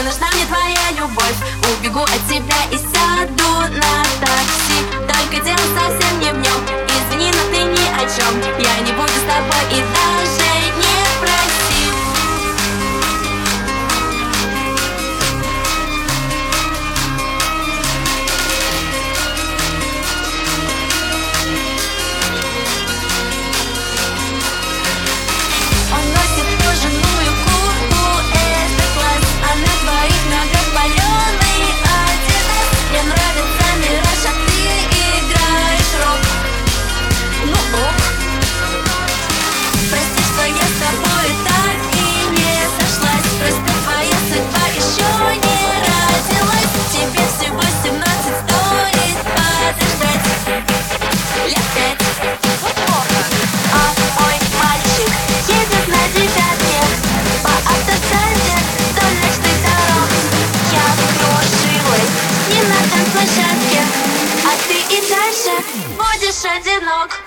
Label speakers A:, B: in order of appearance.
A: нужна мне твоя любовь. Убегу от тебя и сяду на такси. Только дело совсем не в нем. Извини, но ты ни о чем. Я не буду с тобой и даже не проси. Он носит кожаную куртку, это класс. А на твоих ногах палёный Адидас. Мне нравится мираж, а ты играешь рок. Ну ок. Прости, что я с тобой так и не сошлась. Просто твоя судьба еще не родилась. Тебе всего 17, стоит подождать лет 5. А мой мальчик едет на 9-ке по автостраде вдоль ночных дорог. Я кружилась не на танцплощадке, а ты и дальше будешь одинок.